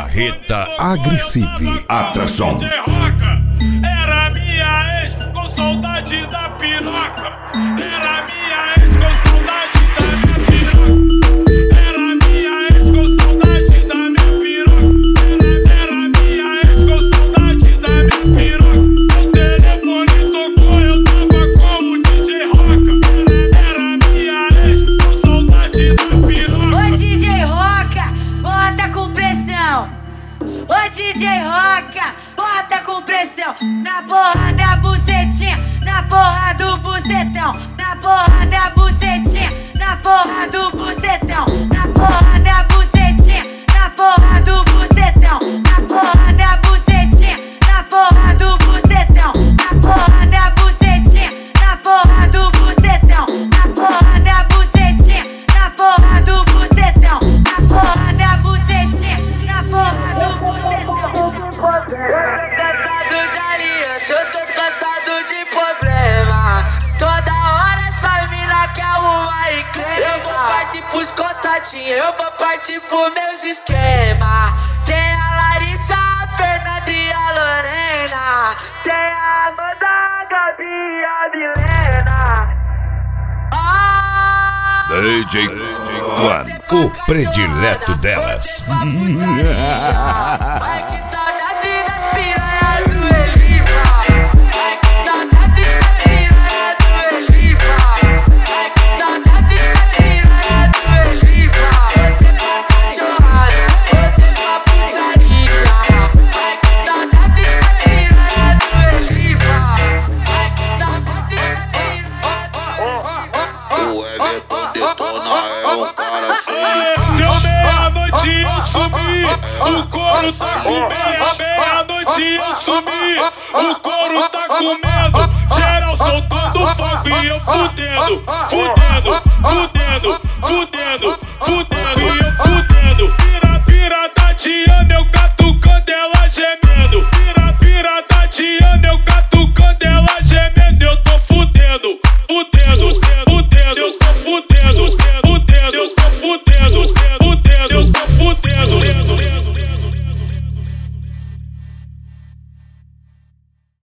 Marreta Agressive Atração. DJ Roca era minha ex com saudade da piroca. Era minha ex com saudade da minha piroca. Era minha ex com saudade da minha piroca. Era minha ex com saudade da minha piroca. O telefone tocou, eu tava com o DJ Roca. Era minha ex com saudade da piroca. Ô DJ Roca, bota com pressão. Ô DJ Roca, bota com pressão. Na porra da bucetinha, na porra do bucetão. Na porra da bucetinha, na porra do bucetão. Na porra da bucetinha, na porra do bucetão. Na porra da bucetinha, na porra do bucetão. Na porra da bucetinha, na porra do bucetão. Na porra da bucetinha, na porra do bucetão. Na porra da bucetinha, na porra do bucetão. Eu tô cansado de problema. Toda hora essa mina quer arrumar encrenca. Eu vou partir pros contatinhos, eu vou partir pros meus esquemas. Tem a Larissa, a Fernanda e a Lorena. Tem a Amanda, a Gabi e a Milena. DJ One, o predileto delas. Ai, que saudade das piranhas do Elipa. Ai, que saudade das piranhas do Elipa. Ai, que saudade das piranhas do Elipa. Botei uma cachorrada, botei uma putaria. Ai, que saudade das piranhas do Elipa. Ai, que saudade das piranhas do Elipa. O Everton detona, é um cara solitário. Deu meia-noite eu sumi, o couro tá com meia-noite eu sumi, o couro tá comendo, geral soltando fogo e eu fudendo, fudendo, fudendo, fudendo, fudendo.